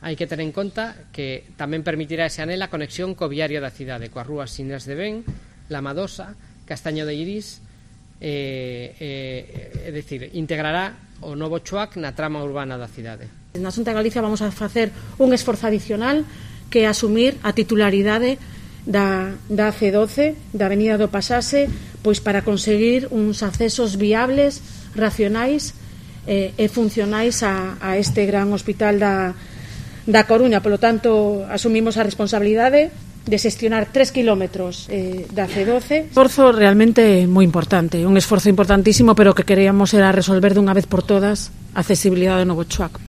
hai que ter en conta que tamén permitirá ese anel a conexión co viario da cidade, coas rúas Sinas de Ben, La Madosa, Castaño de Irís, é dicir, integrará o novo choac na trama urbana da cidade. Na Xunta de Galicia vamos a facer un esforzo adicional que é asumir a titularidade da C12, da Avenida do Pasaxe, pois para conseguir uns accesos viables, racionais e funcionais a este gran hospital da Coruña. Polo tanto, asumimos a responsabilidade de xestionar 3 kilómetros da C12. Esforzo realmente moi importante, un esforzo importantísimo, pero que queríamos era resolver dunha vez por todas a accesibilidade do novo choac.